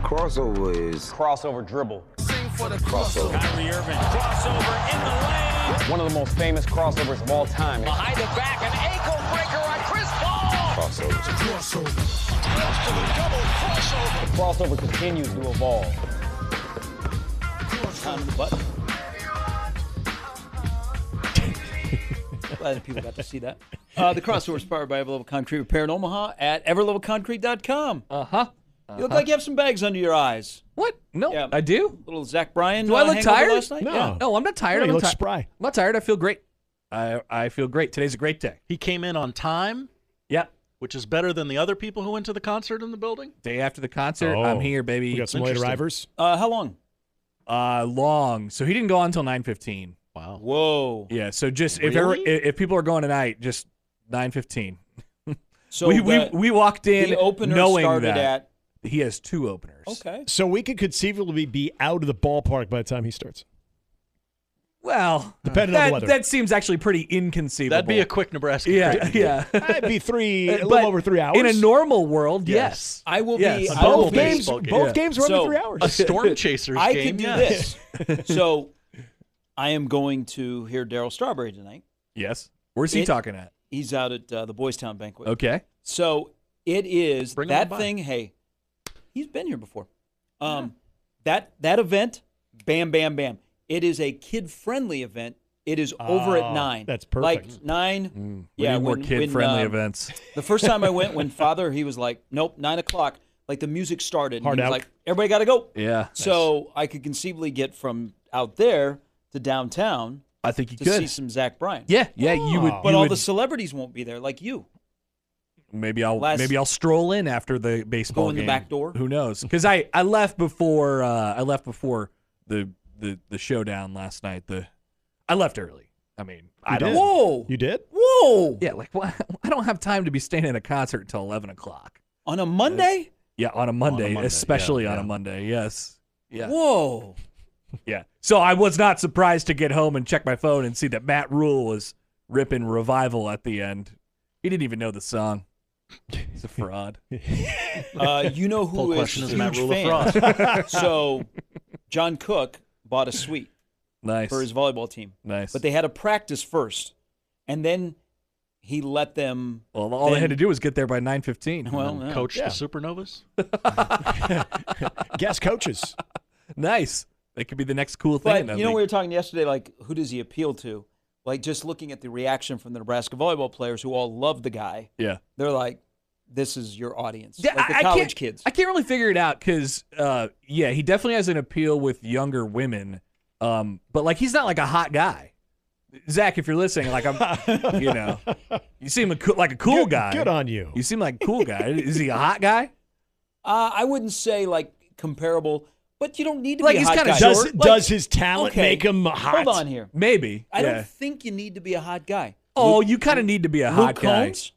Crossover is crossover dribble. Sing for the crossover. Kyrie Irving, crossover in the lane. One of the most famous crossovers of all time. Behind the back, an ankle breaker on Chris Paul. Crossovers. Crossover. Cross to the double crossover. The crossover continues to evolve. Time the button. Glad that people got to see that. The crossover is powered by Everlevel Concrete Repair in Omaha at everlevelconcrete.com. You look like you have some bags under your eyes. What? No, Yeah. I do. Little Zach Bryan. Do I look hangover tired? Last night? No. Yeah. No, I'm not tired. Yeah, I'm you look not spry. I'm not tired. I feel great. I feel great. Today's a great day. He came in on time, Yeah. which is better than the other people who went to the concert in the building. Day after the concert, Oh. I'm here, baby. We got some late Interesting. arrivers. How long? Long. So he didn't go on until 9:15. Wow. Whoa. Yeah. So just Really? if people are going tonight, just 9:15. So we walked in the opener knowing started that at. he has two openers. Okay. So we could conceivably be out of the ballpark by the time he starts. Well, Depending on the weather. That seems actually pretty inconceivable. That'd be a quick Nebraska. yeah, trip. yeah. That'd be a But little over 3 hours. In a normal world, Yes. yes. I will Yes. be. Both I will both be- games, baseball game. both Yeah. games were So- under 3 hours. A Storm Chasers I game. could do yes. this. So I am going to hear Darryl Strawberry tonight. Yes. Where's he talking at? He's out at the Boys Town banquet. Okay. So it is Bring him that by. thing. Hey, he's been here before. That event, bam, bam, bam. It is a kid-friendly event. It is over at 9. That's perfect. Like 9. We need more kid-friendly events. The first time I went, when Father, he was like, "Nope, 9 o'clock." Like the music started. And Hard he was out. like, "Everybody got to go." Yeah. So I could conceivably get from out there to downtown I think you to could. see some Zach Bryan. Yeah, yeah. You would. But you all would- the celebrities won't be there, like you. Maybe I'll last- stroll in after the baseball Go in the game. back door? Who knows? Because I left before the showdown last night. I left early. I mean, I don't. did? Whoa! You did? Whoa! Yeah, like what? I don't have time to be staying at a concert until 11 o'clock. On a Monday? Yeah, on a Monday, Monday, especially yeah, on a yeah. Monday. Yes. Yeah. Whoa! Yeah. So I was not surprised to get home and check my phone and see that Matt Rule was ripping Revival at the end. He didn't even know the song. He's a fraud. You know who Poll is question a is Matt huge Rule a fan. So John Cook bought a suite Nice. for his volleyball team. Nice. But they had to practice first. And then he let them. Well, all they had to do was get there by 9:15. Well, yeah. Coach Yeah. the Supernovas. Guest coaches. Nice. That could be the next cool thing. in But that you know, league. we were talking yesterday, like, who does he appeal to? Like, just looking at the reaction from the Nebraska volleyball players who all love the guy, Yeah. they're like, this is your audience. Yeah, like the I college can't, kids. I can't really figure it out because, yeah, he definitely has an appeal with younger women. But like, he's not like a hot guy. Zach, if you're listening, like I'm, you seem like a cool guy. Good on you. You seem like a cool guy. Is he a hot guy? I wouldn't say, like, comparable, but you don't need to Like, be a he's hot kinda guy. short. Does, Like, does his talent okay, make him hot? Hold on here. Maybe. I yeah. don't think you need to be a hot guy. Oh, Luke- you kind of need to be a Luke hot guy. Combs?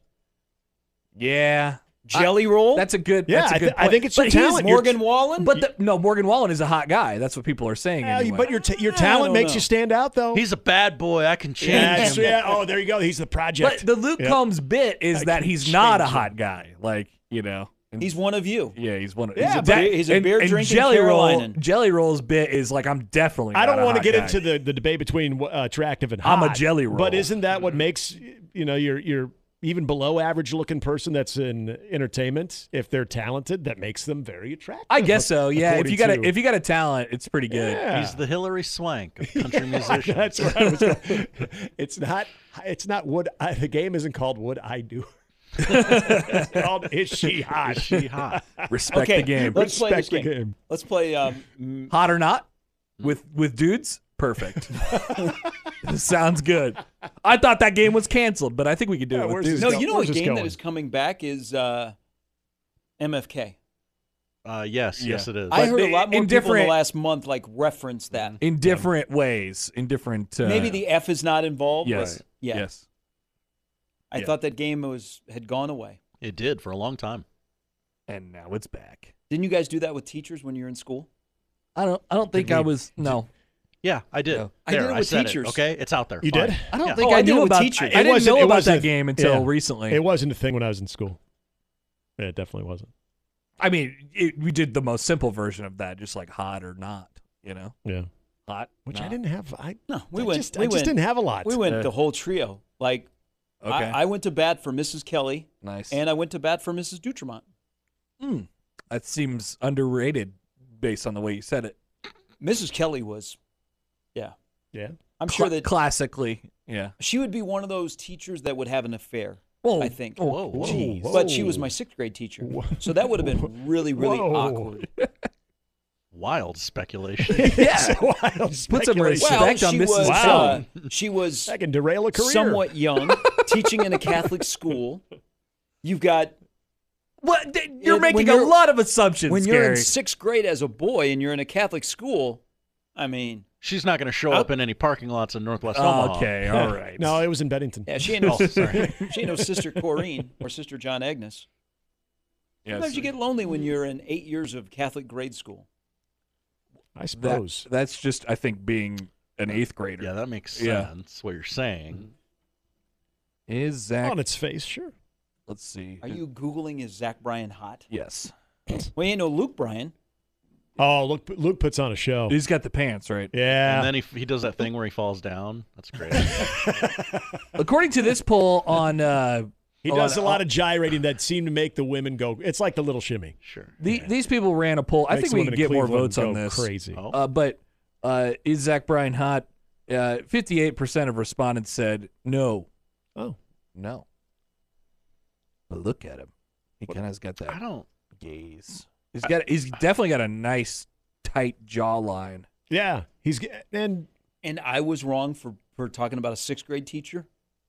Yeah. Jelly Roll? That's a good. Yeah, that's a good I point. think it's But your he's- talent. Morgan Wallen? But no, Morgan Wallen is a hot guy. That's what people are saying. Anyway. But your I talent don't makes know. you stand out, though. He's a bad boy. I can change yeah, him. yeah. Oh, there you go. He's the project. But the Luke Yep. Combs bit is I that can he's not a change hot guy. Like, and- He's one of you. yeah, he's one of Yeah, he's but he's a beer-drinking Jelly Carolinian. Jelly Roll's bit is like, I'm definitely I not don't a want to hot get guy. into the debate between attractive and hot. I'm a Jelly Roll. But isn't that what makes your even below average looking person that's in entertainment, if they're talented, that makes them very attractive? I guess so. Yeah, if according you to- got a talent, it's pretty good. Yeah. He's the Hillary Swank of country musicians. That's where I was going. It's not the game isn't called Would I Do. It's called Is She Hot? Is she hot? Respect Okay, the game. let's play this Respect the game. game. Let's play. Hot or not? With dudes? Perfect. Sounds good. I thought that game was canceled, but I think we could do Yeah, it with where's dudes. this No, you know Where's a this game that going? is coming back is MFK. Yes, Yeah. yes, it is. I heard a in lot more people in the different- last month like reference that. In different ways, in different. Maybe the F is not involved. yes, but yeah. yes. I Yeah. thought that game had gone away. It did for a long time. And now it's back. Didn't you guys do that with teachers when you were in school? I don't think Did I we- was no. Yeah, I did. No. I did There, it with said teachers. okay, it's out there. You Fine. did? I don't Yeah. think Oh, I I did knew it with about. teachers. I It didn't wasn't- know it about wasn't that a- game until yeah. recently. It wasn't a thing when I was in school. It definitely wasn't. I mean, we did the most simple version of that, just like hot or not, you know? Yeah. Hot. Which I not. didn't have. No, I just didn't have a lot. We went the whole trio. Like, Okay. I went to bat for Mrs. Kelly, Nice. and I went to bat for Mrs. Dutremont. That seems underrated based on the way you said it. Mrs. Kelly was, yeah. Yeah. I'm sure that Classically, yeah. she would be one of those teachers that would have an affair, Whoa. I think. Whoa, Jeez. But she was my 6th grade teacher. So that would have been really, really Whoa. awkward. Wild speculation. Yeah. Wild Put some speculation. respect on she Mrs. was, Kelly. she was That can derail a career. somewhat young, teaching in a Catholic school. You've got What? You're When making you're- a lot of assumptions, when you're in Gary. 6th grade as a boy and you're in a Catholic school. I mean, She's not going to show up in any parking lots in Northwest Omaha. Okay, all right. No, it was in Bennington. yeah, she ain't no, she ain't no Sister Corrine or Sister John Agnes. Sometimes you get lonely when you're in 8 years of Catholic grade school. I suppose. That's just, I think, being an 8th grader. Yeah, that makes Yeah. sense, what you're saying. Is Zach? On its face, sure. Let's see. Are you Googling is Zach Bryan hot? Yes. Well, you ain't no Luke Bryan. Oh, Luke puts on a show. He's got the pants, right? Yeah. And then he does that thing where he falls down. That's great. According to this poll on he does a lot of gyrating that seem to make the women go. It's like the little shimmy. Sure. these people ran a poll. I Makes think the we women can in get more Cleveland votes on go this. Crazy. Oh. But is Zach Bryan hot? 58% of respondents said no. Oh. No. But look at him. He kind of got that I don't. gaze. He's definitely got a nice tight jawline. Yeah. And And I was wrong for talking about a 6th grade teacher.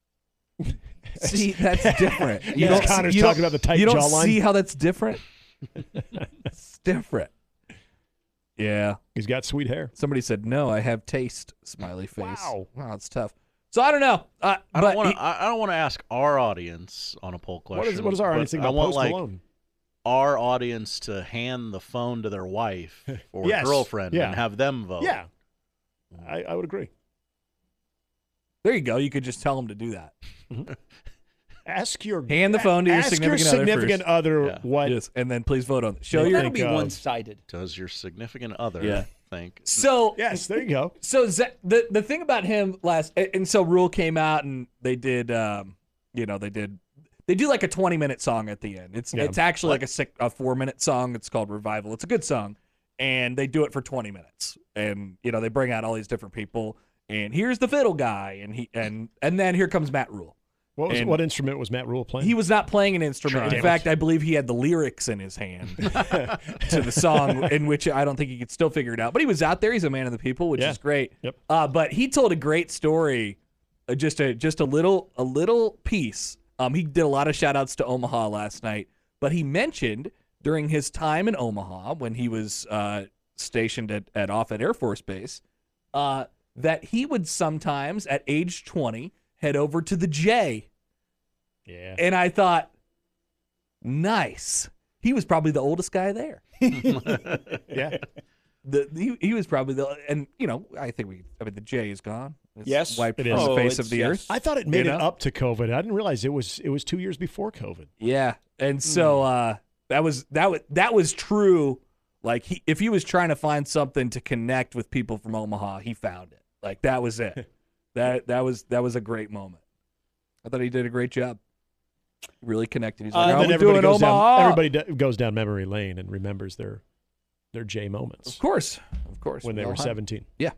See, that's different. Connor's talking about the tight You don't jawline. see how that's different? It's different. Yeah. He's got sweet hair. Somebody said, no, I have taste, smiley face. Wow. It's tough. So I don't know. I don't want to ask our audience on a poll question. What is our but audience think I about want Post Malone? our audience to hand the phone to their wife or Yes. girlfriend Yeah. and have them vote. Yeah. I would agree. There you go. You could just tell them to do that. Ask your Hand the phone to your ask significant other first. other what Yes, and then please vote on it. Show Yeah. your. That'll be of- one-sided. Does your significant other Yeah. think? So Yes, there you go. So the thing about him and so Rule came out and they did they do like a 20-minute song at the end. It's actually like a 4-minute song. It's called Revival. It's a good song, and they do it for 20 minutes. And they bring out all these different people. And here's the fiddle guy, and then here comes Matt Rule. What instrument was Matt Rule playing? He was not playing an instrument. Damn In it. fact, I believe he had the lyrics in his hand to the song, in which I don't think he could still figure it out. But he was out there. He's a man of the people, which is great. Yep. But he told a great story, just a little piece. He did a lot of shout outs to Omaha last night, but he mentioned during his time in Omaha when he was stationed at Offutt Air Force Base that he would sometimes at age 20 head over to the J. Yeah. And I thought, nice. He was probably the oldest guy there. Yeah. He was probably and I think the J is gone. It's Yes. wiped It from is. the Oh, face it's- of the yes. earth. I thought it made You it know? up to COVID. I didn't realize it was 2 years before COVID. Yeah, and so that was true. Like if he was trying to find something to connect with people from Omaha, he found it. Like that was it. that was a great moment. I thought he did a great job. Really connected. He's like, And "Oh, then we're everybody doing goes Omaha." down. Everybody goes down memory lane and remembers their J moments Of course. when they We were all had 17. Yeah.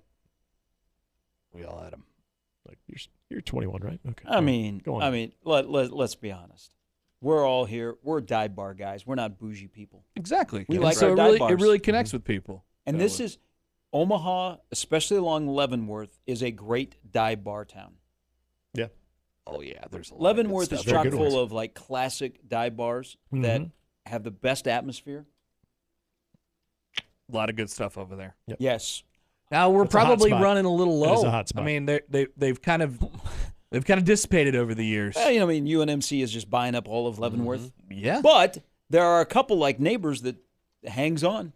We all had them. Like you're 21, right? Okay. I mean, Go on. let's be honest. We're all here. We're dive bar guys. We're not bougie people. Exactly. We And like so our it dive really, bars. it really connects with people. And this is Omaha, especially along Leavenworth, is a great dive bar town. Yeah. Oh yeah, there's a lot Leavenworth is of Very chock good ones. full of like classic dive bars that have the best atmosphere. a lot of good stuff over there. Yes. Now we're It's a hot probably spot. running a little It low. is a hot spot. I mean, they've kind of dissipated over the years. Well, UNMC is just buying up all of Leavenworth. Yeah. But there are a couple like neighbors that hangs on.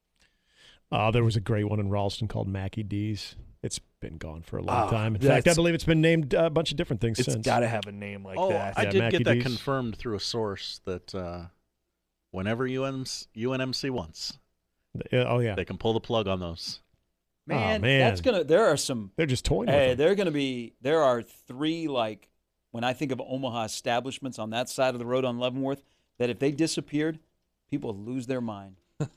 There was a great one in Ralston called Mackie D's. It's been gone for a long Ah, time. In fact, I that's- believe it's been named a bunch of different things It's since. got to have a name like Oh, that. I Yeah, did Mackie get that D's. confirmed through a source that Whenever UNMC wants, Oh yeah, they can pull the plug on those. Man, man. that's gonna. There are some. they're just toying Hey, with them. they're gonna be. There are 3 like when I think of Omaha establishments on that side of the road on Leavenworth that if they disappeared, people would lose their mind.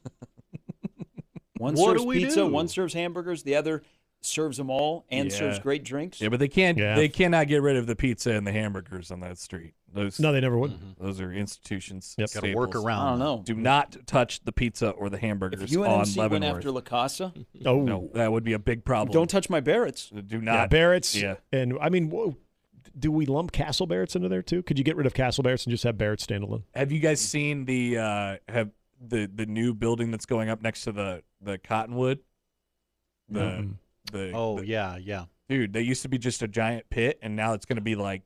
One What serves do we pizza, do? one serves hamburgers, the other serves them all and Yeah. serves great drinks. Yeah, but they can't. Yeah. They cannot get rid of the pizza and the hamburgers on that street. Those No, they never would. those are institutions. Yep. Got to work staples. around. I don't that. know. Do not touch the pizza or the If hamburgers on UNMC went Leavenworth. after La Casa, Oh No, that would be a big problem. don't touch my Barretts. Do yeah, not. Barrett's. Yeah. And I mean, do we lump Castle Barrett's into there too? Could you get rid of Castle Barrett's and just have Barrett's standalone? Have you guys seen the new building that's going up next to the Cottonwood? Mm-mm. Yeah. Dude, they used to be just a giant pit, and now it's going to be like,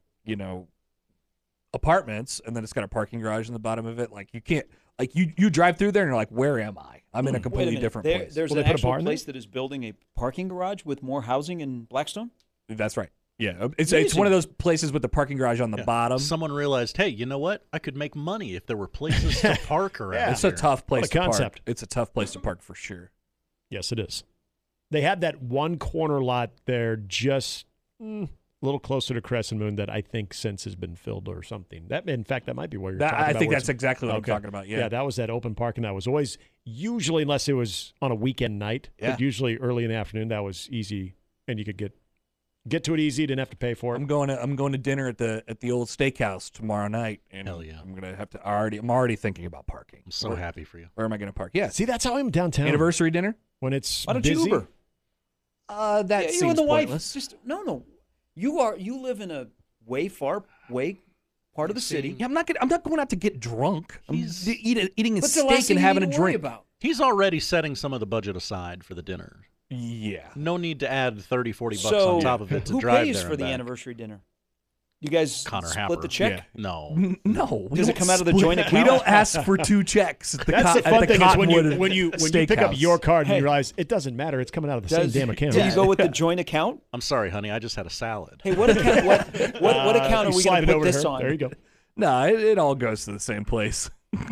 apartments, and then it's got a parking garage in the bottom of it. Like you can't, like you drive through there, and you're like, where am I? I'm in a Wait a completely minute. different There- place. There's Will an they put a actual bar in there? place that is building a parking garage with more housing in Blackstone. That's right. Yeah, it's Amazing. one of those places with the parking garage on the Yeah. bottom. Someone realized, hey, you know what? I could make money if there were places to park around. It's a here. tough place What a to park. concept. It's a tough place to park for sure. Yes, it is. They have that one corner lot there, just a little closer to Crescent Moon, that I think since has been filled or something. In fact, that might be where you're talking I about. think where that's it's- exactly what Okay. I'm talking about. Yeah. that was that open parking that was always, usually, unless it was on a weekend night, Yeah. but usually early in the afternoon, that was easy, and you could get to it easy, didn't have to pay for it. I'm going to dinner at the old steakhouse tomorrow night, and Hell yeah. I'm gonna have to I'm already thinking about parking. I'm so happy for you. Where am I going to park? Yeah, See, that's how I'm downtown. anniversary dinner. When it's Why don't busy. you Uber? That Yeah, you seems and the pointless. wife. Just no. You live in a way part of the city. Yeah, I'm not going out to get drunk. I'm He's- eating a What's the last steak thing and you having need a to worry drink. about? He's already setting some of the budget aside for the dinner. Yeah. No need to add 30, 40 bucks So on top of it to who drive pays there for and the back. anniversary dinner? You guys Connor split Happer. the check? Yeah. No. No. we Does it don't come out of the split- joint We account? don't ask for 2 checks at the, That's the at fun the thing is when Cottonwood you pick up Steakhouse. your card and Hey. you realize it doesn't matter. It's coming out of the same damn account. Do you go with the joint account? I'm sorry, honey. I just had a salad. Hey, what account? What account are You we slide going it to over put to this her. on? There you go. No, it all goes to the same place.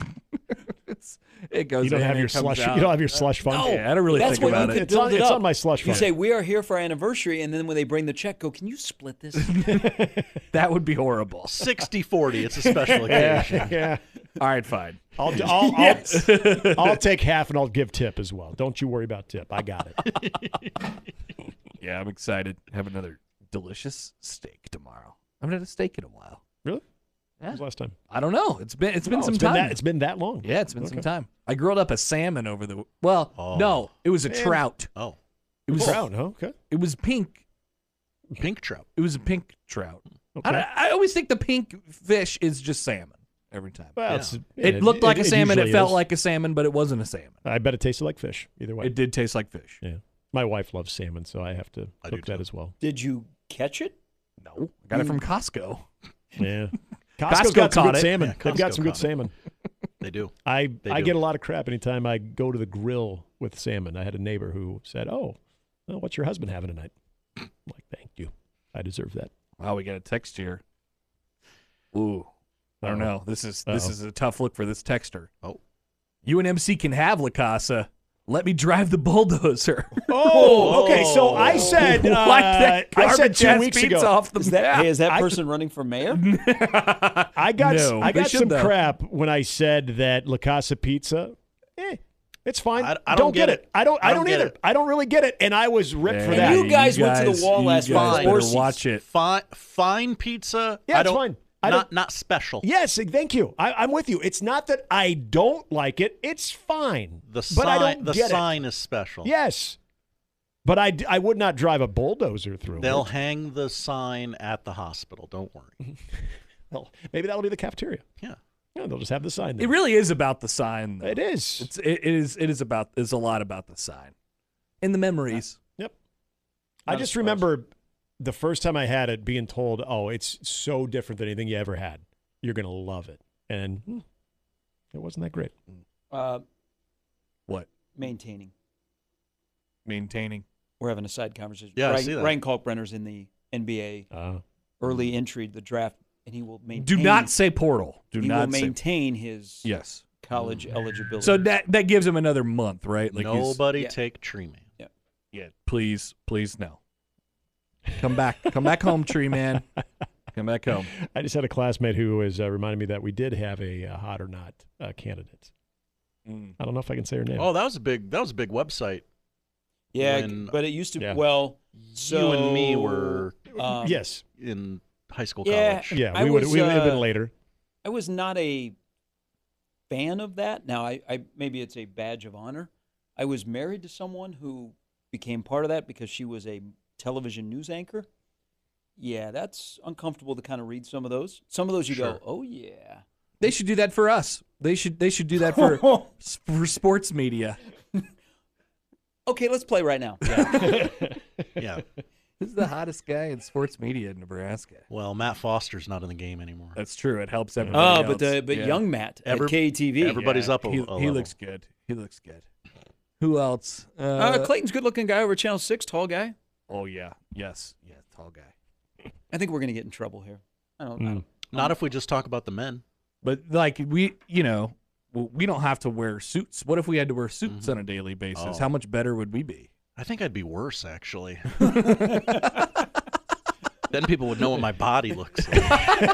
It goes. You don't in, have it your comes slush. out. You don't have your slush fund. No. Yeah, I don't really That's think what about you it. could It's on, build it it's up. on my slush You fund. say we are here for our anniversary, and then when they bring the check, go, can you split this? That would be horrible. 60-40. It's a special occasion. yeah. All right, fine. I'll take half and I'll give tip as well. Don't you worry about tip. I got it. Yeah, I'm excited. Have another delicious steak tomorrow. I haven't had a steak in a while. Really? Yeah. When was the last time? I don't know. It's been Oh, some time. It's been that long. Yeah, it's been some Okay. time. I grilled up a salmon over the. Well, Oh. no, it was a trout. Oh, It was Trout, huh? Okay. It was pink. pink trout. It was a pink trout. Okay. I always think the pink fish is just salmon every time. Well, Yeah. it's- It looked like a salmon. It usually felt is. like a salmon, but it wasn't a salmon. I bet it tasted like fish. Either way. It did taste like fish. Yeah. My wife loves salmon, so I have to I do cook that too. as well. Did you catch it? No, I got it from Costco. Yeah. Costco Costco's got some caught good it. salmon. Yeah, They've got Costco some good caught it. salmon. They do. I They do. get a lot of crap anytime I go to the grill with salmon. I had a neighbor who said, "Oh, well, what's your husband having tonight?" I'm like, thank you. I deserve that. Wow, we got a text here. Ooh, I don't Uh-oh. know. This is Uh-oh. a tough look for this texter. Oh. UNMC can have La Casa. Let me drive the bulldozer. Oh, okay. So I said, Like that I said garbage 2 ass weeks pizza ago. off the map. Hey, is that person running for mayor? I got No, I they got should, some though. crap when I said that La Casa Pizza. It's fine. I don't get it. I don't get either. it. I don't really get it, and I was ripped for Yeah, that. you guys went to the wall you last guys week. better Orsi's. watch it. Fine pizza. Yeah, I it's don't, fine. I don't- Not special. Yes, thank you. I'm with you. It's not that I don't like it. It's fine. The but I sign. don't The get sign is special. it. Yes. But I would not drive a bulldozer through They'll it. hang the sign at the hospital. Don't worry. Well, maybe that'll be the cafeteria. Yeah. Yeah, they'll just have the sign there. It really is about the sign, though. It is. It's a lot about the sign. And the memories. Yep. Not I a just surprise. remember the first time I had it being told, "Oh, it's so different than anything you ever had. You're going to love it." And it wasn't that great. What? Maintaining. Maintaining. We're having a side conversation. Yeah, I Ryan, see that. Ryan Kalkbrenner's in the NBA early entry, the draft, and he will maintain. Do not say portal. Do He not will say. maintain his Yes. college eligibility. So that gives him another month, right? Like Nobody yeah. take Tree Man. Yeah, please no. Come back home, Tree Man. Come back home. I just had a classmate who was reminding me that we did have a hot or not candidate. I don't know if I can say her name. Oh, that was a big website. yeah, when- but it used to. Yeah. Well, so you and me were yes. in high school, Yeah. college. Yeah, I we would was, have been later. I was not a fan of that. Now, I maybe it's a badge of honor. I was married to someone who became part of that because she was a television news anchor. Yeah, that's uncomfortable to kind of read some of those. Some of those you Sure. go, oh yeah. They should do that for us. They should do that for sports media. Okay, let's play right now. Yeah. Who's the hottest guy in sports media in Nebraska? Well, Matt Foster's not in the game anymore. That's true. It helps everybody. Oh, but else. Yeah. young Matt at Every- KTV. everybody's up a He level. looks good. He looks good. Who else? Clayton's good-looking guy over Channel 6, tall guy. Oh yeah, yes, tall guy. I think we're going to get in trouble here. I don't Not if we just talk about the men. But like we don't have to wear suits. What if we had to wear suits on a daily basis? Oh. How much better would we be? I think I'd be worse, actually. Then people would know what my body looks like.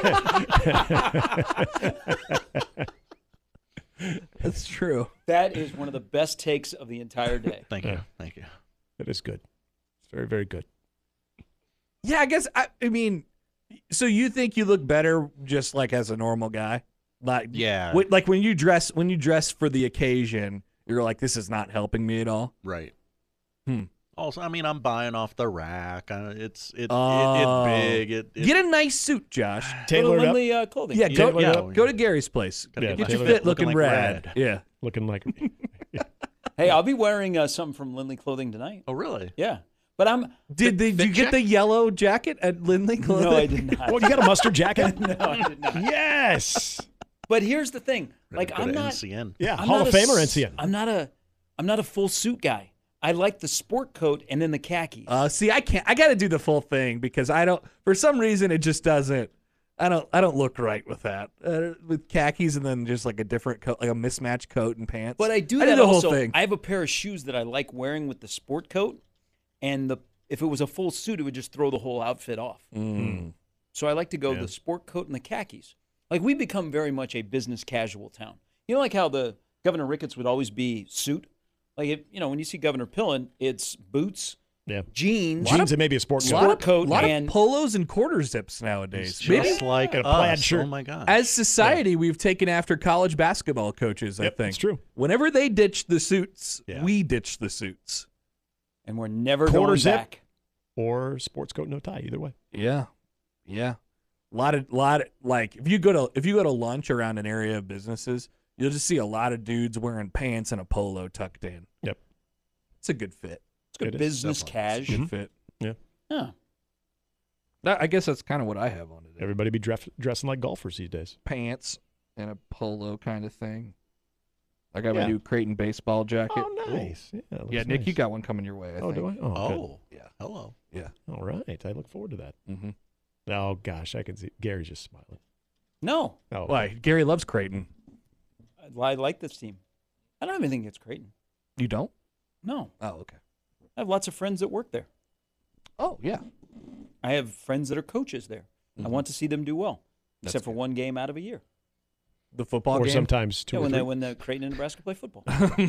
That's true. That is one of the best takes of the entire day. Thank you. Thank you. That is good. It's very, very good. Yeah, I guess I mean, so you think you look better just like as a normal guy? Like Yeah. like when you dress for the occasion, you're like, this is not helping me at all. Right. Hmm. Also, I mean, I'm buying off the rack. It's big. Get a nice suit, Josh. Tailored up, Lindley Clothing. Yeah, go, yeah. go to Gary's place. Gotta Yeah, get Get my your tailored fit looking like rad. Yeah. looking like. Hey, I'll be wearing something from Lindley Clothing tonight. Oh, really? Yeah, but I'm. Did you get check? the yellow jacket at Lindley Clothing? No, I did not. Well, you got a mustard jacket? No, I did not. Yes. But here's the thing: like, Go I'm to not. NCN. Yeah, I'm Hall not of a Famer s- NCN. I'm not a full suit guy. I like the sport coat and then the khakis. See, I can't. I got to do the full thing because I don't. For some reason, it just doesn't. I don't look right with that. With khakis and then just like a different coat, like a mismatched coat and pants. But I do I that the whole also. thing. I have a pair of shoes that I like wearing with the sport coat, and if it was a full suit, it would just throw the whole outfit off. So I like to go the sport coat and the khakis. Like we've become very much a business casual town. You know, like how the Governor Ricketts would always be suit. Like when you see Governor Pillen, it's boots, Yeah. jeans, Jeans and maybe a sport Sport coat. coat a lot and of polos and quarter zips nowadays. Just like a plaid us. shirt. Oh, my God. As society, we've taken after college basketball coaches. I Yep, think it's true. Whenever they ditch the suits, Yeah. we ditch the suits. and we're never Quarter going zip. back. Or sports coat, no tie. Either way. Yeah, yeah. Lot of like if you go to lunch around an area of businesses, you'll just see a lot of dudes wearing pants and a polo tucked in. Yep. It's a good fit. It's good It is, business definitely. cash. Good fit. Yeah. I guess that's kind of what I have on today. Everybody be dressing like golfers these days. Pants and a polo kind of thing. I got my Yeah. new Creighton baseball jacket. Oh, nice. Yeah, it looks Yeah, Nick, nice. you got one coming your way. I Oh, think. do I? Oh, good. Oh. Yeah. Hello. Yeah. All right. I look forward to that. Mm-hmm. Oh, gosh. I can see. Gary's just smiling. No, Oh, Why? Gary loves Creighton. I like this team. I don't have anything against Creighton. You don't? No, Oh, okay. I have lots of friends that work there. Oh, yeah. I have friends that are coaches there. I want to see them do well, That's except for one game out of a year. The football or game. sometimes two Yeah, or when three. when the Creighton and Nebraska play football.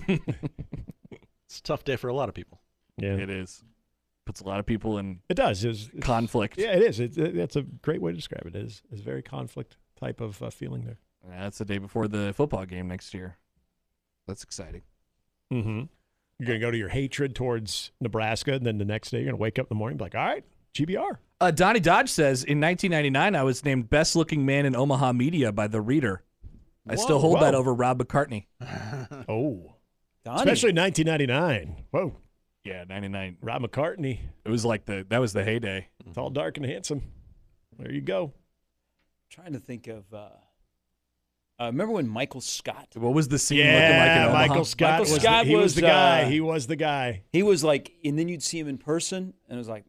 It's a tough day for a lot of people. Yeah, It is. Puts a lot of people in it does. It's conflict. yeah, it is. That's a great way to describe it. It's a very conflict type of feeling there. That's the day before the football game next year. That's exciting. Mm-hmm. You're going to go to your hatred towards Nebraska, and then the next day you're going to wake up in the morning and be like, all right, GBR. Donnie Dodge says, in 1999, I was named Best Looking Man in Omaha Media by The Reader. I still hold that Whoa. over Rob McCartney. Oh, Donnie. especially 1999. Whoa, Yeah, 99. Rob McCartney, It was like that was the heyday. tall, dark, and handsome. There you go. Trying to think of. Remember when Michael Scott? What was the scene looking like in Omaha? Michael Scott. Michael Scott he was was, the guy. He was the guy. He was like, and then you'd see him in person, and it was like, man,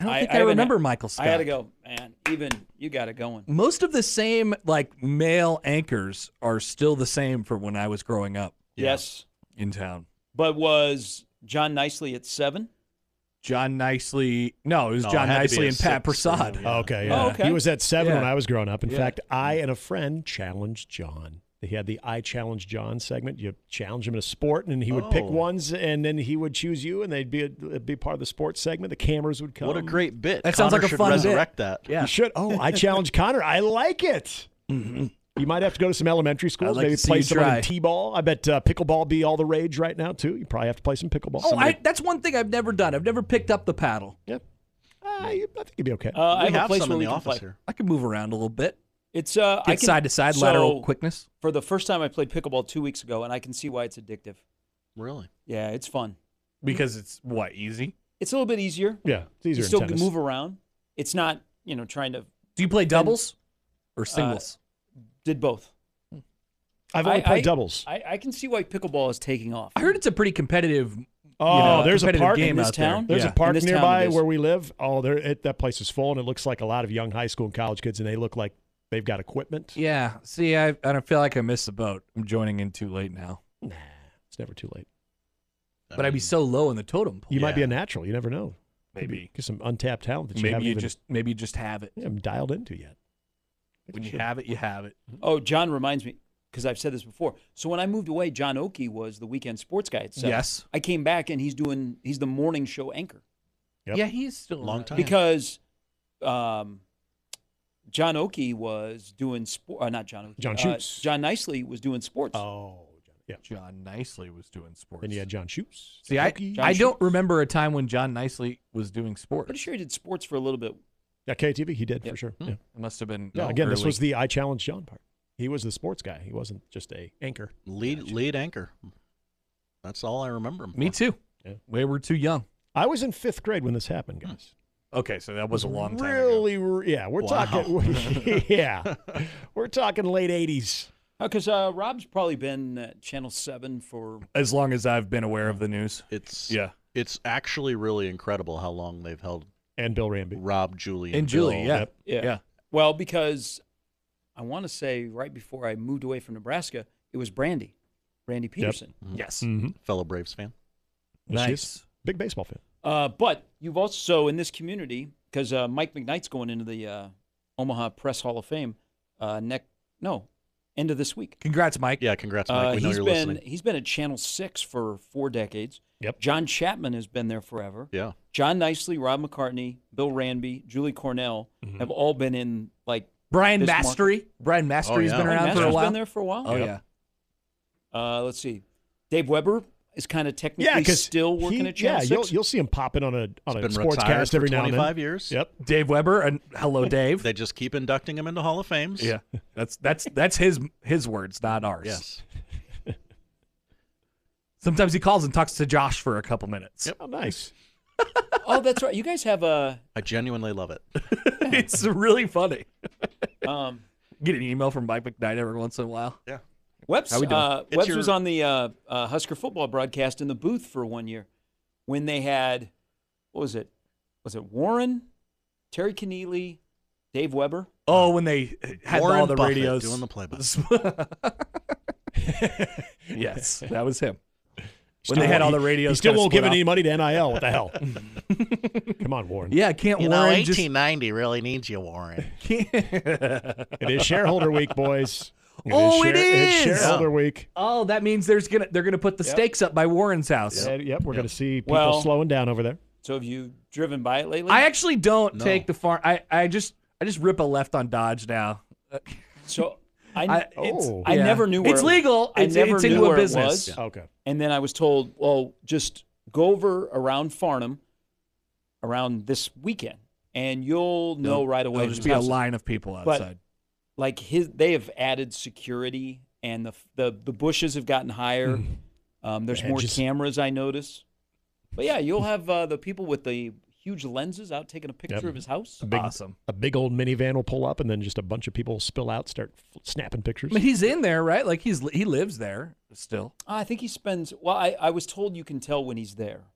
I don't think I remember Michael Scott. I had to go, man. Even you got it going. Most of the same like male anchors are still the same from when I was growing up Yes, in town. but was John Nicely at 7? John Nicely. No, it was No, John it had to Nicely be and a Pat 6 or Prasad. yeah. Okay, yeah. Oh, okay. He was at 7 Yeah. when I was growing up. In Yeah. fact, I and a friend challenged John. He had the I Challenge John segment. You challenge him in a sport, and he would pick Oh. ones, and then he would choose you, and they'd be part of the sports segment. The cameras would come. What a great bit. That sounds Connor like a should fun bit. resurrect that. Yeah. You should. Oh, I Challenge Connor. I like it. Mm-hmm. You might have to go to some elementary schools, I'd like maybe to see play you some of try. the T-ball. I bet pickleball be all the rage right now, too. You probably have to play some pickleball. Oh, that's one thing I've never done. I've never picked up the paddle. Yeah. I think you'd be okay. I We have a have place some where in we the can office play. here. I can move around a little bit. It's I Get can, side to side, so, lateral quickness. For the first time, I played pickleball 2 weeks ago, and I can see why it's addictive. Really? Yeah, it's fun. Because it's what, easy? It's a little bit easier. Yeah, it's You easier still in can tennis. move around. It's not, trying to. Do you play doubles or singles? Did both. I've only I- played I- doubles. I can see why pickleball is taking off. I heard it's a pretty competitive. Oh, there's a competitive park game in this out there. town? There's Yeah. a park In this town nearby it is. where we live. Oh, that place is full, and it looks like a lot of young high school and college kids, and they look like they've got equipment. Yeah. See, I don't feel like I missed the boat. I'm joining in too late now. Nah, it's never too late. But I'd be so low in the totem pole. You might be Yeah. a natural. You never know. Maybe. Get some untapped talent that you Maybe haven't you even just have it. haven't dialed into yet. When you have it, you have it. Oh, John reminds me, because I've said this before. So when I moved away, John Oakey was the weekend sports guy at 7. Yes. I came back, and he's the morning show anchor. Yep. Yeah, he's still Long around. time. Because John Oakey was doing sport. Not John Oakey. John Schutz. John Nicely was doing sports. Oh, yeah. John Nicely was doing sports. Then you had John Schutz. See, I Okie. John don't Schutz. remember a time when John Nicely was doing sports. Pretty sure he did sports for a little bit. Yeah, KTV, he did Yep. for sure. Hmm. Yeah. It must have been. Yeah, again, this early. was the I Challenge John part. He was the sports guy. He wasn't just a anchor. Lead anchor. That's all I remember him Me for. too. Yeah. We were too young. I was in 5th grade when this happened, guys. Okay, so that was a long time ago. Really, yeah. We're Wow. talking, yeah. We're talking late 80s. Because Rob's probably been at Channel 7 for. As long as I've been aware of the news. It's Yeah. It's actually really incredible how long they've held And Bill Ramby. Rob, Julie, And Julie, Bill. yeah. Yep. Yeah. Well, because I want to say right before I moved away from Nebraska, it was Brandy Peterson. Yes. Mm-hmm. Fellow Braves fan. Nice. Big baseball fan. But you've also, in this community, because Mike McKnight's going into the Omaha Press Hall of Fame end of this week. Congrats, Mike. Yeah, congrats, Mike. We know you're listening. He's been at Channel 6 for 4 decades. Yep. John Chapman has been there forever. Yeah. John Nicely, Rob McCartney, Bill Ranby, Julie Cornell have all been in like Brian this Mastery. Brian Mastery's yeah. been around Master's for a while. been there for a while. Oh, yeah. Let's see. Dave Weber is kind of Yeah, technically because still working at Channel 6. you'll see him popping on a Been sports retired cast for every now and 25 then. years. Yep. Dave Weber and hello, Dave. They just keep inducting him into Hall of Fames. Yeah, that's his words, not ours. Yes. Sometimes he calls and talks to Josh for a couple minutes. Oh, nice. Oh, that's right. You guys have a I genuinely love it. It's really funny. um, Get an email from Mike McKnight every once in a while. Yeah. Webbs. How we doing? It's Webbs your- was on the Husker football broadcast in the booth for 1 year when they had what was it? Was it Warren, Terry Keneally, Dave Weber? Oh, when they had Warren all the Buffett radios doing the play-by-play. Yes, that was him. When they had all the radios, He still kinda won't give split any money to NIL. What the hell? Come on, Warren. off. Yeah, can't Warren just 1890 really needs you, Warren. It is shareholder week, boys. Oh, it It's is! shareholder week. Oh, that means they're gonna put the stakes up by Warren's house. Yep, we're going to see people Well- slowing down over there. So have you driven by it lately? I actually don't No. take the farm. I just rip a left on Dodge now. So I Yeah. never knew where it's it- legal. I It's, never it's knew into a where it business. was. Okay. And then I was told, well, just go over around Farnham around this weekend, and you'll know right away. There'll just whose be a house it is. line of people But- outside. Like they have added security, and the bushes have gotten higher. There's more hedges. cameras, I notice. But yeah, you'll have the people with the huge lenses out taking a picture Yep. of his house. Awesome. A big old minivan will pull up, and then just a bunch of people spill out, start snapping pictures. I mean, he's in there, right? Like he lives there still. I think he spends. Well, I was told you can tell when he's there.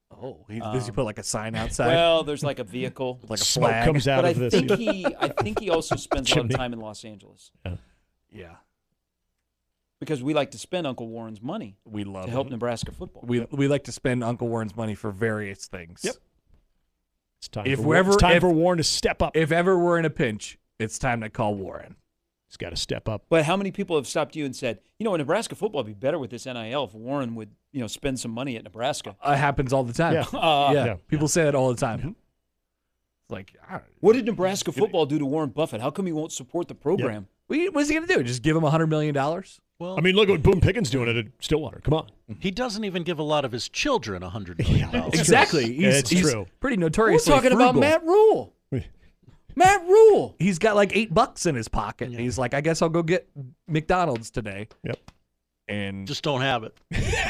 Oh, does he put like a sign outside? Well, there's like a vehicle. like a Smoke flag? comes out But I of this. think he also spends a lot of Chimney. time in Los Angeles Yeah, because we like to spend Uncle Warren's money we love to help it. Nebraska football. We like to spend Uncle Warren's money for various things. Yep. It's time, If for, we're ever- it's time if- for Warren to step up. If ever we're in a pinch, it's time to call Warren. He's got to step up. But how many people have stopped you and said, Nebraska football would be better with this NIL if Warren would, spend some money at Nebraska? It happens all the time. Yeah. yeah. Yeah. People say that all the time. Mm-hmm. It's like, What did Nebraska football do to Warren Buffett? How come he won't support the program? what's he going to do? Just give him $100 million? Well, I mean, look what Boone Pickens doing at Stillwater. Come on. he doesn't even give a lot of his children $100 million. Exactly. It's He's true. pretty We're notoriously talking about frugal. Matt Rule. Matt Rule. He's got like $8 in his pocket. And he's like, I guess I'll go get McDonald's today. Yep. And Just don't have it.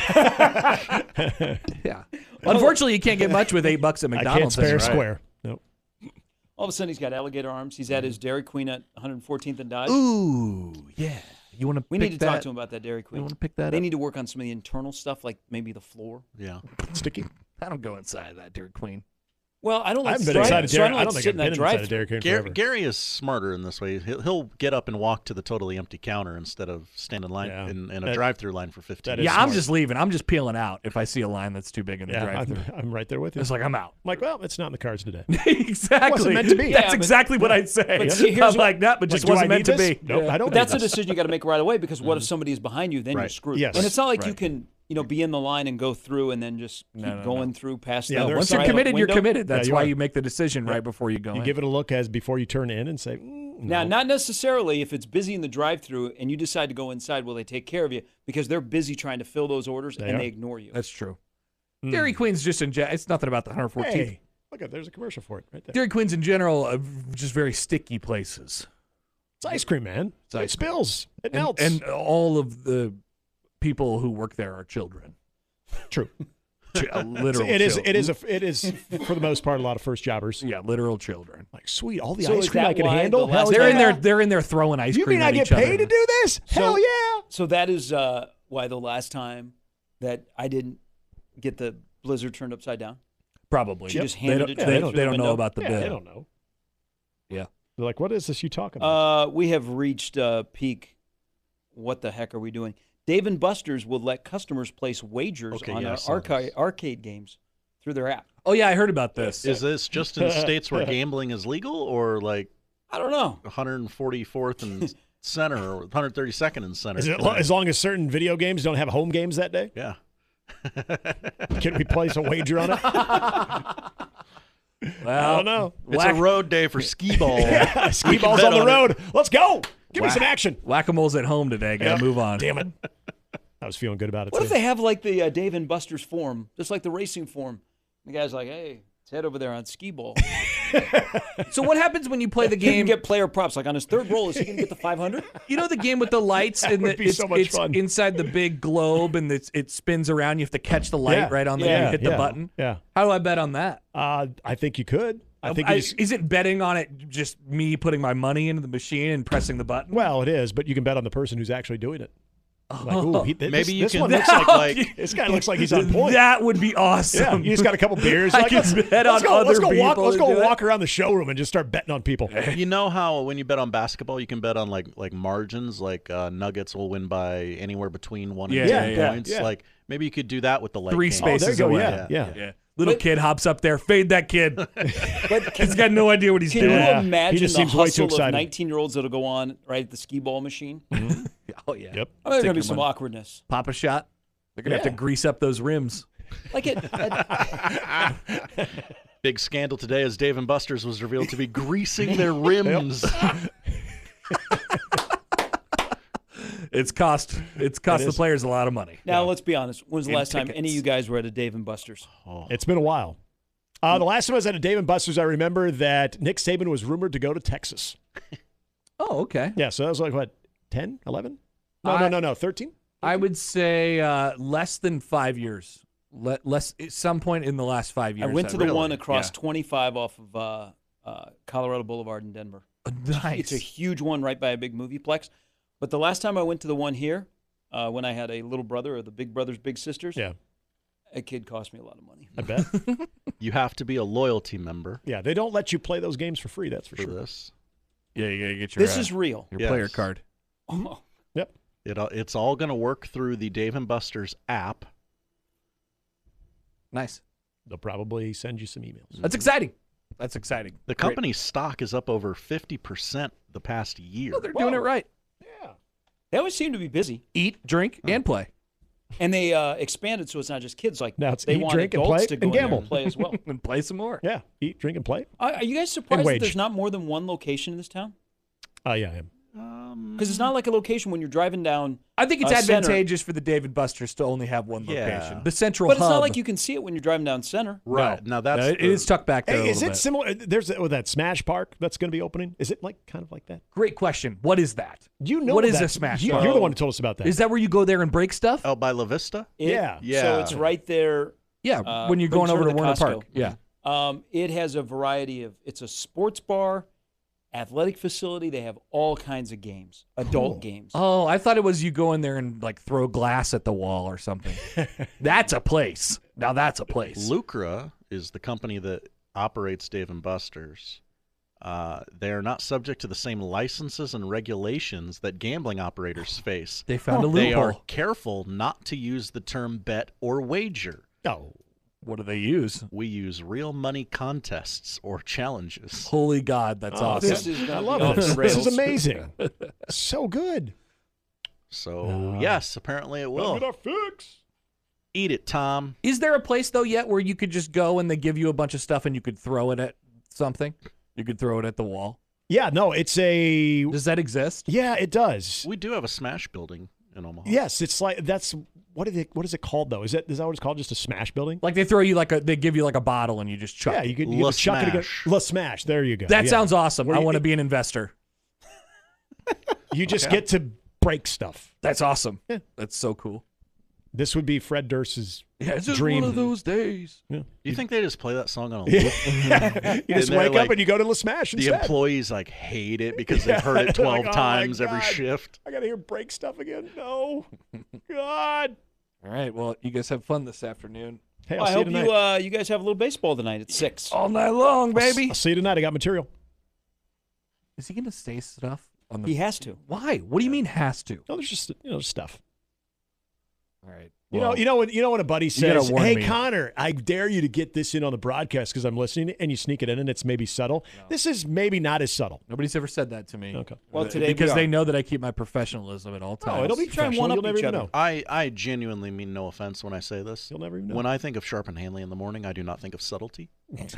yeah. Unfortunately, you can't get much with $8 at I can't McDonald's. spare anymore. square. Nope. All of a sudden, he's got alligator arms. He's at his Dairy Queen at 114th and Dodge. Ooh, yeah. You want to We pick need to that? talk to him about that Dairy You Queen. want to pick that They up? need to work on some of the internal stuff, like maybe the floor. Yeah. Sticky. I don't go inside that Dairy Queen. Well, I don't I like haven't been drive- inside of so Dairy. I don't I like don't to think sit I've in been that inside drive. of Dairy Queen Gary, forever. Gary is smarter in this way. He'll get up and walk to the totally empty counter instead of stand in line Yeah. in a That- drive-through line for 15 that minutes. is Yeah, I'm smart. just leaving. I'm just peeling out if I see a line that's too big in the Yeah, drive-thru. I'm right there with you. It's like I'm out. I'm like, well, it's not in the cards today. Exactly. Wasn't meant to be. That's Yeah, but- exactly what I'd say. but see, here's I'm what- like that, but Like, just do I wasn't meant need to this? be. Nope, Yeah. I don't But that's a need this. decision you got to make right away because what if somebody is behind you? Then you're Right. screwed. Yes. And it's not like you Right. can, be in the line and go through and then just keep No, no, going no. through past Yeah, the there are Once some- you're side committed, you're window. committed. That's you why are. you make the decision right before you go You in. give it a look as before you turn in and say, Now, no. not necessarily if it's busy in the drive-through and you decide to go inside, will they take care of you? Because they're busy trying to fill those orders They and are. they ignore you. That's true. Dairy Queen's just it's nothing about the 114th. Hey, look at there's a commercial for it right there. Dairy Queens in general are just very sticky places. It's ice cream, man. It's ice It spills. It melts. And all of the people who work there are children. True. Literal It is. children. It is for the most part a lot of first jobbers. Yeah, literal children. Like, sweet, all the So ice is cream that I can why handle. the last- Hell They're yeah. in there throwing ice You cream mean I at get each other. paid to do this? Hell yeah. So that is why the last time that I didn't get the blizzard turned upside down. Probably. She just They handed don't, it they to me don't, through they the don't know window? about the Yeah, bill. they don't know. Yeah. They're like, what is this you talking about? We have reached peak. What the heck are we doing? Dave & Buster's will let customers place wagers Okay, on yeah, I our saw this. arcade games through their app. Oh, yeah, I heard about this. Is this just in states where gambling is legal or like I don't know. 144th and Center or 132nd and Center? Is it as long as certain video games don't have home games that day? Yeah. Can we place a wager on it? Well, I don't know. It's a road day for skee ball. Ski We can balls bet on the it. road. Let's go. Give me some action. Whack-a-mole's at home today. Got to Yep. move on. Damn it. I was feeling good about it, What too. if they have like the Dave & Buster's form, just like the racing form? The guy's like, hey, let's head over there on skee ball. So what happens when you play the He can game? get player props. Like on his third roll, is he going to get the 500? You know the game with the lights and would be so much it's fun. inside the big globe and it spins around. You have to catch the light Yeah. right on there. Yeah. You hit the button. Yeah. How do I bet on that? I think you could. I think you just, Isn't betting on it just me putting my money into the machine and pressing the button? well, it is, but you can bet on the person who's actually doing it. Like, ooh, Maybe you this can- one looks like this guy looks like he's on point. That would be Yeah, awesome. you just got a couple beers. I Like, can let's bet on go, let's other go walk. people Let's to go do it. walk around the showroom and just start betting on people. You know how when you bet on basketball, you can bet on like margins, like Nuggets will win by anywhere between 1 Yeah, and 10 yeah, points. yeah. Like maybe you could do that with the light 3 game. Oh, there spaces you go. away. Yeah. Little kid hops up there, fade that kid. He's got no idea what he's Can doing. Yeah. you He imagine just the seems way too hustle of excited. 19-year-olds that'll go on right at the skee ball machine? Oh yeah. Yep. I mean, there's Take going to be your some money. awkwardness. Pop a shot. They're gonna have Yeah. to grease up those rims. Like it. Big scandal today as Dave & Buster's was revealed to be greasing their rims. It's cost the players a lot of money. Now, let's be honest. When's the In last time any of tickets. you guys were at a Dave & Buster's? It's been a while. The last time I was at a Dave & Buster's, I remember that Nick Saban was rumored to go to Texas. Oh, okay. Yeah, so that was like, what, 10, 11? I- No, 13? I would say less than 5 years. Less at some point in the last 5 years. I went to the really? one across Yeah. 25 off of Colorado Boulevard in Denver. Nice. It's a huge one right by a big movieplex. But the last time I went to the one here, when I had a little brother or the big brothers, big sisters, Yeah. A kid cost me a lot of money. I bet. You have to be a loyalty member Yeah, they don't let you play those games for free. That's for for sure. this. Yeah, you gotta get your This is real. your Yes. player card. Oh, Yep. It's all going to work through the Dave & Buster's app. Nice. They'll probably send you some emails. That's exciting. That's exciting. The Great. company's stock is up over 50% the past year. Oh, they're doing it right. Yeah. they always seem to be busy, Eat, drink, and play. and they expanded so it's not just kids. Like Now it's they eat, want drink, and adults play, to and go in there gamble. and play as well. And play some more. Yeah. Eat, drink, and play. Are you guys surprised that wage. there's not more than one location in this town? Oh, yeah, I am. Because it's not like a location when you're driving down. I think it's Center. advantageous for the Dave & Buster's to only have one Yeah. location. The central But it's hub. not like you can see it when you're driving down Center. Right. Now that's it is tucked back there. Hey, a is little it bit. similar? There's that Smash Park that's going to be opening. Is it like kind of like that? Great question. What is that? You know what is that- a Smash You're Park? the one who told us about that. Is that where you go there and break stuff? out by La Vista. Yeah. So Yeah. it's right there. Yeah, when you're pretty going over sure to the Warner Costco. Park. Yeah. It has a variety of. It's a sports bar, athletic facility. They have all kinds of games, adult games. Oh, I thought it was you go in there and like throw glass at the wall or something. That's a place. Now that's a place. Lucra is the company that operates Dave & Buster's. They are not subject to the same licenses and regulations that gambling operators face. They found a They are loophole. careful not to use the term bet or wager. Oh, What do they use? We use real money contests or challenges. Holy God, that's awesome. This is I gonna love be off this. the This rails. is amazing. So good. So, yes, apparently it will. Get a fix. Eat it, Tom. Is there a place though yet where you could just go and they give you a bunch of stuff and you could throw it at something? You could throw it at the wall. Yeah, no, it's a. Does that exist? Yeah, it does. We do have a Smash building in Omaha. Yes, it's like that's what is it called though? Is that what it's called? Just a Smash building? Like they throw you they give you like a bottle and you just chuck. Yeah, it. you could La chuck it again. Smash. La Smash. There you go. That Yeah. sounds awesome. Where I you- want to be an investor. You just get to break stuff. That's awesome. Yeah. That's so cool. This would be Fred Durst's Yeah, it's just dream. one of those days. Yeah. Do you think they just play that song on a loop? You just they're wake up like- and you go to La Smash The instead. employees like hate it because they've heard it They're 12 like, "Oh my times every God. shift. I got to hear break stuff again. No. God. All right. Well, you guys have fun this afternoon. Hey, I'll Well, I see you hope tonight. you guys have a little baseball tonight at 6. All night long, baby. I'll see you tonight. I got material. Is he going to say stuff on the? He has to. Why? What do you mean has to? No, there's just stuff. All right. You Well, know when a buddy gotta says, warn "Hey me." Connor, I dare you to get this in on the broadcast because I'm listening," and you sneak it in, and it's maybe subtle. This is maybe not as subtle. nobody's ever said that to me. Okay. Well, today because we they are. know that I keep my professionalism at all times. Oh, it'll be Try and professional. one-up You'll never each even other. know. I genuinely mean no offense when I say this. You'll never even know. When I think of Sharp and Hanley in the morning, I do not think of subtlety.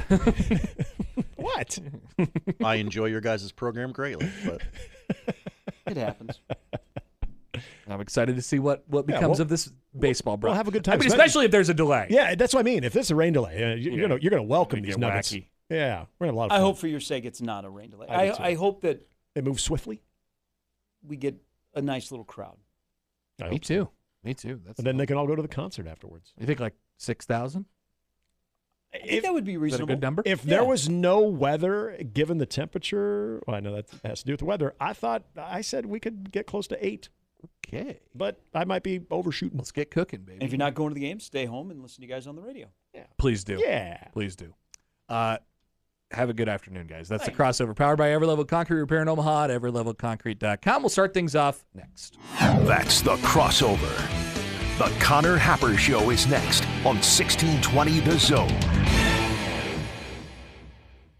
What? I enjoy your guys' program greatly, but It happens. I'm excited to see what becomes we'll- of this baseball, bro. we'll have a good I time. mean, especially if there's a delay. Yeah, that's what I mean. If it's a rain delay, you're gonna welcome Gonna these get nuggets. wacky. Yeah, we're gonna have a lot of I fun. hope for your sake it's not a rain delay. I do too. I hope that they move swiftly. we get a nice little crowd. I Me hope so. too. Me too. That's And then they can all go to the concert afterwards. you think like 6,000? I think that would be Is that a reasonable. good number? If there was no weather, given the temperature, well, I know that has to do with the weather. I said we could get close to 8, Okay. but I might be overshooting. Let's get cooking, baby. And if you're not going to the game, stay home and listen to you guys on the radio. Please do. Yeah. Please do. Have a good afternoon, guys. That's the crossover powered by Everlevel Concrete Repair in Omaha at everlevelconcrete.com. We'll start things off next. That's the crossover. The Connor Happer Show is next on 1620 The Zone.